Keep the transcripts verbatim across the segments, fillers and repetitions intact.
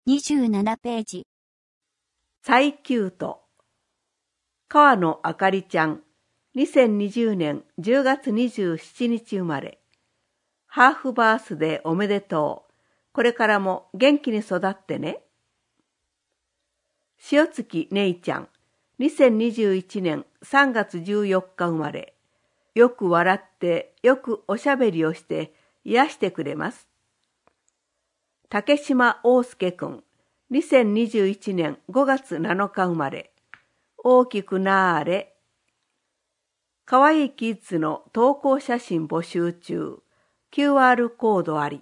にじゅうななページ。 最休と川野あかりちゃん、にせんにじゅうねんじゅうがつにじゅうしちにち生まれ。ハーフバースデーおめでとう。これからも元気に育ってね。塩月ねいちゃん、にせんにじゅういちねんさんがつじゅうよっか生まれ。よく笑ってよくおしゃべりをして癒してくれます。竹島大介くん、にせんにじゅういちねんごがつなのか生まれ。大きくなーれ。かわいいキッズの投稿写真募集中。キューアール コードあり。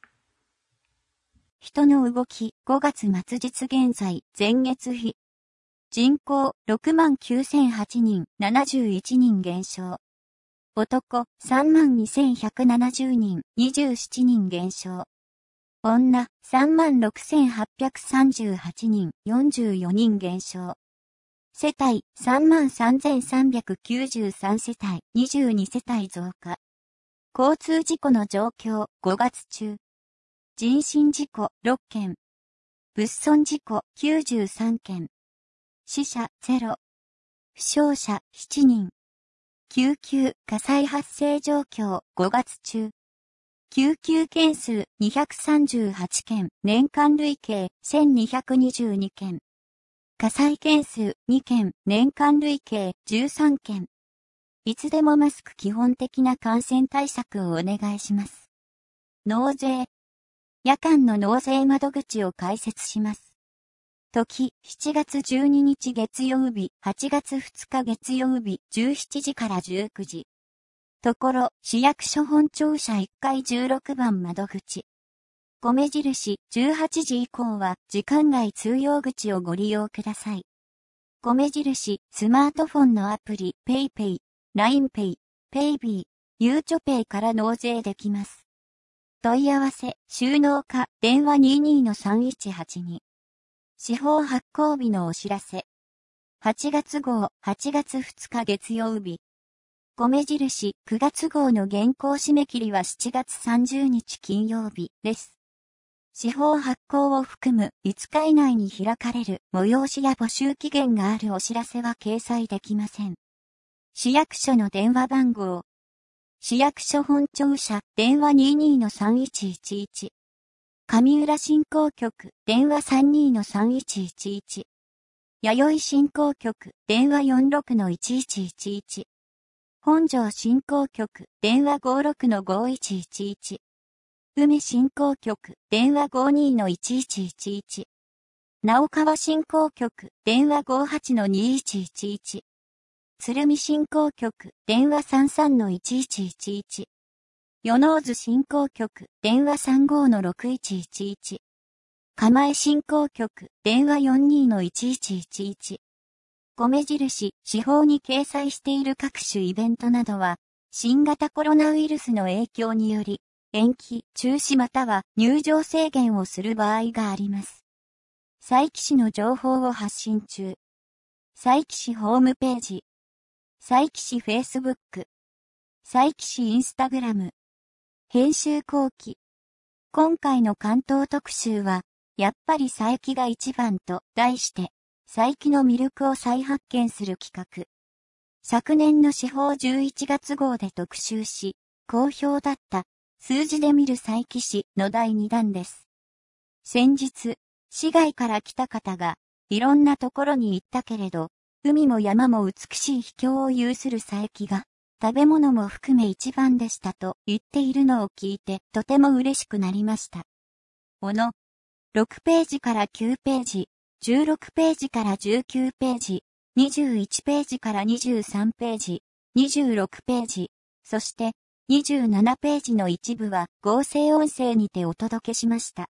人の動き、ごがつ末日現在、前月比。人口、ろくまんきゅうせんはちにん、ななじゅういちにん減少。男、さんまんにせんひゃくななじゅうにん、にじゅうななにん減少。女、さんまんろくせんはっぴゃくさんじゅうはちにん、よんじゅうよにん減少。世帯、さんまんさんぜんさんびゃくきゅうじゅうさんせたい、にじゅうにせたい増加。交通事故の状況、ごがつ中。人身事故、ろっけん。物損事故、きゅうじゅうさんけん。死者、ゼロ。負傷者、ななにん。救急、火災発生状況、ごがつ中。救急件数、にひゃくさんじゅうはちけん。年間累計、せんにひゃくにじゅうにけん。火災件数、にけん。年間累計、じゅうさんけん。いつでもマスク基本的な感染対策をお願いします。納税。夜間の納税窓口を開設します。時、しちがつじゅうににち月曜日、はちがつふつか月曜日、じゅうしちじからじゅうくじ。ところ、市役所本庁舎いっかいじゅうろくばん窓口。米印、じゅうはちじ以降は、時間外通用口をご利用ください。米印、スマートフォンのアプリ、PayPay、ラインペイ、PayB、ゆうちょペイから納税できます。問い合わせ、収納課、電話 にじゅうにのさんいちはちに。司法発行日のお知らせ。はちがつ号、はちがつふつか月曜日。米印、くがつ号の原稿締め切りはしちがつさんじゅうにち金曜日です。司法発行を含むいつか以内に開かれる催しや募集期限があるお知らせは掲載できません。市役所の電話番号。市役所本庁舎、電話 にじゅうにのさんいちいちいち。上浦振興局、電話 さんじゅうにのさんいちいちいち。弥生振興局、電話 よんじゅうろくのいちいちいちいち。本庄振興局、電話 ごじゅうろくのごいちいちいち。梅振興局、電話 ごじゅうにのいちいちいちいち。直川振興局、電話 ごじゅうはちのにいちいちいち。鶴見振興局、電話 さんじゅうさんのいちいちいちいち。与野津振興局、電話 さんじゅうごのろくいちいちいち。釜江振興局、電話 よんじゅうにのいちいちいちいち。米印、司法に掲載している各種イベントなどは、新型コロナウイルスの影響により、延期、中止または入場制限をする場合があります。佐伯市の情報を発信中。佐伯市ホームページ。佐伯市フェイスブック。佐伯市インスタグラム。編集後期。今回の関東特集は、やっぱり佐伯が一番と題して、佐伯の魅力を再発見する企画。昨年の司法じゅういちがつ号で特集し、好評だった数字で見る佐伯市のだいにだんです。先日、市外から来た方が、いろんなところに行ったけれど、海も山も美しい秘境を有する佐伯が、食べ物も含め一番でしたと言っているのを聞いてとても嬉しくなりました。おの、ろくページからきゅうページ、じゅうろくページからじゅうきゅうページ、にじゅういちページからにじゅうさんページ、にじゅうろくページ、そしてにじゅうななページの一部は合成音声にてお届けしました。